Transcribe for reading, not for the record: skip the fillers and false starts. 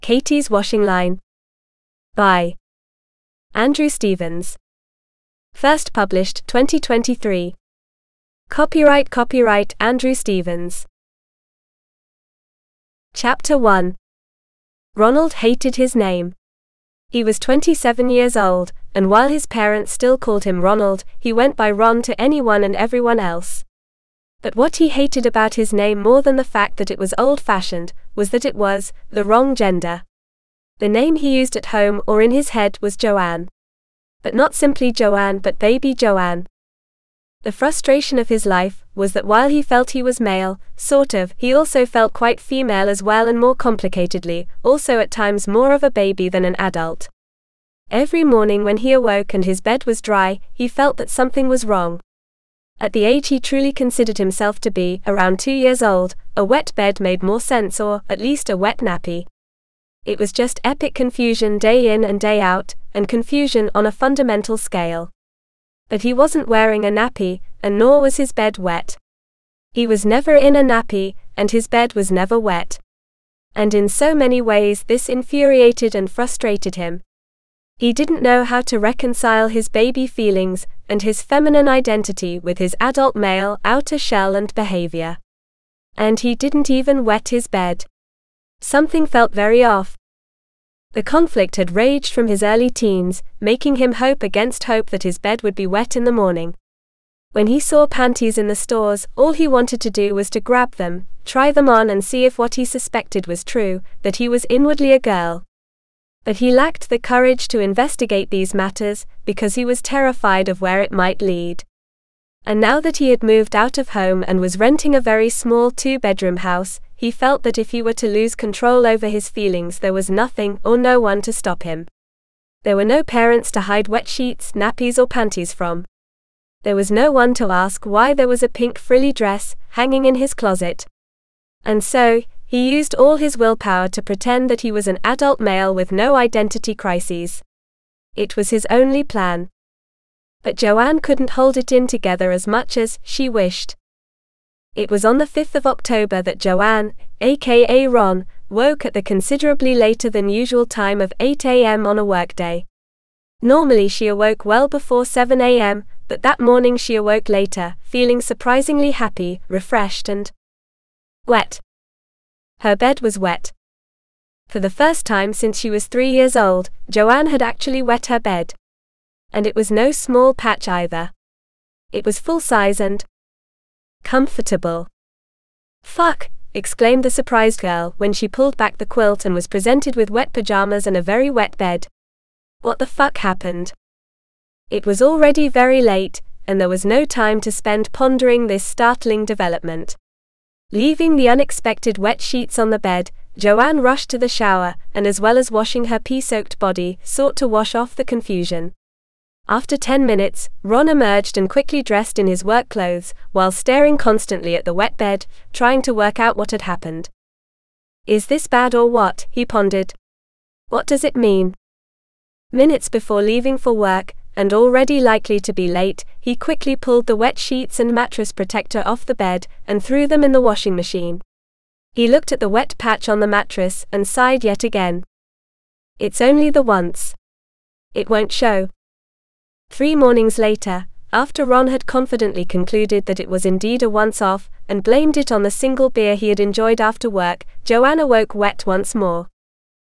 Katie's Washing Line. By Andrew Stevens. First published 2023. Copyright Andrew Stevens. Chapter 1. Ronald hated his name. He was 27 years old, and while his parents still called him Ronald, he went by Ron to anyone and everyone else. But what he hated about his name more than the fact that it was old-fashioned, was that it was the wrong gender. The name he used at home or in his head was Joanne. But not simply Joanne but Baby Joanne. The frustration of his life was that while he felt he was male, he also felt quite female as well, and more complicatedly, also at times more of a baby than an adult. Every morning when he awoke and his bed was dry, he felt that something was wrong. At the age he truly considered himself to be, around 2 years old, a wet bed made more sense, or at least a wet nappy. It was just epic confusion day in and day out, and confusion on a fundamental scale. But he wasn't wearing a nappy, and nor was his bed wet. He was never in a nappy, and his bed was never wet. And in so many ways this infuriated and frustrated him. He didn't know how to reconcile his baby feelings and his feminine identity with his adult male outer shell and behavior. And he didn't even wet his bed. Something felt very off. The conflict had raged from his early teens, making him hope against hope that his bed would be wet in the morning. When he saw panties in the stores, all he wanted to do was to grab them, try them on and see if what he suspected was true, that he was inwardly a girl. But he lacked the courage to investigate these matters, because he was terrified of where it might lead. And now that he had moved out of home and was renting a very small 2-bedroom house, he felt that if he were to lose control over his feelings, there was nothing or no one to stop him. There were no parents to hide wet sheets, nappies or panties from. There was no one to ask why there was a pink frilly dress hanging in his closet. And so, he used all his willpower to pretend that he was an adult male with no identity crises. It was his only plan. But Joanne couldn't hold it in together as much as she wished. It was on the 5th of October that Joanne, aka Ron, woke at the considerably later than usual time of 8 a.m. on a workday. Normally she awoke well before 7 a.m., but that morning she awoke later, feeling surprisingly happy, refreshed and wet. Her bed was wet. For the first time since she was 3 years old, Joanne had actually wet her bed. And it was no small patch either. It was full size and comfortable. "Fuck!" exclaimed the surprised girl when she pulled back the quilt and was presented with wet pajamas and a very wet bed. What the fuck happened? It was already very late, and there was no time to spend pondering this startling development. Leaving the unexpected wet sheets on the bed, Joanne rushed to the shower, and as well as washing her pee-soaked body, sought to wash off the confusion. After 10 minutes, Ron emerged and quickly dressed in his work clothes, while staring constantly at the wet bed, trying to work out what had happened. "Is this bad or what?" he pondered. "What does it mean?" Minutes before leaving for work, and already likely to be late, he quickly pulled the wet sheets and mattress protector off the bed, and threw them in the washing machine. He looked at the wet patch on the mattress, and sighed yet again. It's only the once. It won't show. 3 mornings later, after Ron had confidently concluded that it was indeed a once-off, and blamed it on the single beer he had enjoyed after work, Joanne awoke wet once more.